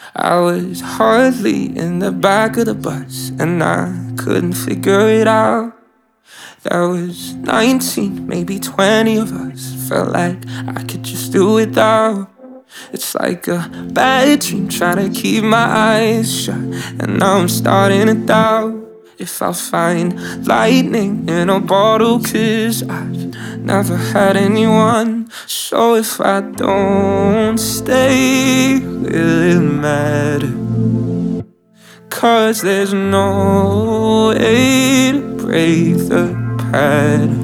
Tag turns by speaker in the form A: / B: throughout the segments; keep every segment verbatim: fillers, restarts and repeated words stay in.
A: I was hardly in the back of the bus, and I couldn't figure it out. There was nineteen, maybe twenty of us. Felt like I could just do without. It's like a bad dream trying to keep my eyes shut, and now I'm starting to doubt if I'll find lightning in a bottle, 'cause I've never had anyone. So if I don't stay, will it matter? 'Cause there's no way to break the pattern.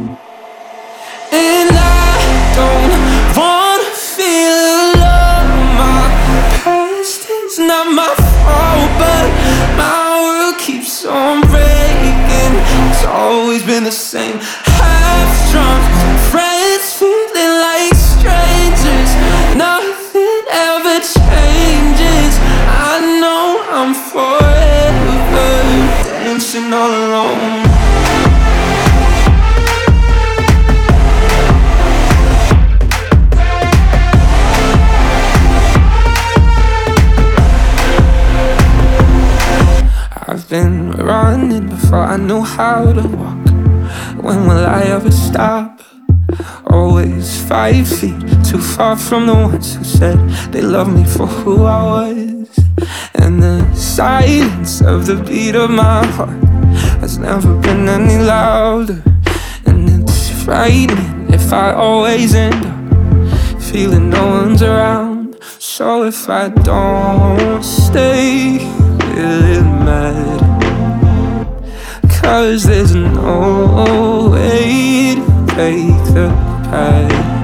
A: And I don't wanna feel alone. My past is not my fault, but my world keeps on breaking. It's always been the same. Half drunk friends feeling like strangers. Nothing ever changes. I know I'm forever dancing all alone. I've been running before I knew how to walk. When will I ever stop? Always five feet too far from the ones who said they loved me for who I was. And the silence of the beat of my heart has never been any louder. And it's frightening if I always end up feeling no one's around. So if I don't stay, will it matter? 'Cause there's no way to break the pattern.